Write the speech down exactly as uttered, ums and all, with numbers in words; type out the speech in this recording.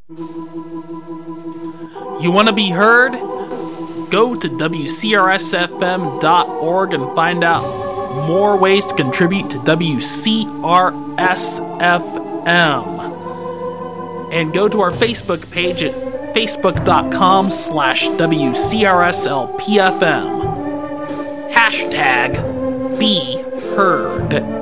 You want to be heard? Go to W C R S F M dot org and find out more ways to contribute to W C R S F M. And go to our Facebook page at facebook.com slash WCRSLPFM. Hashtag Be Heard.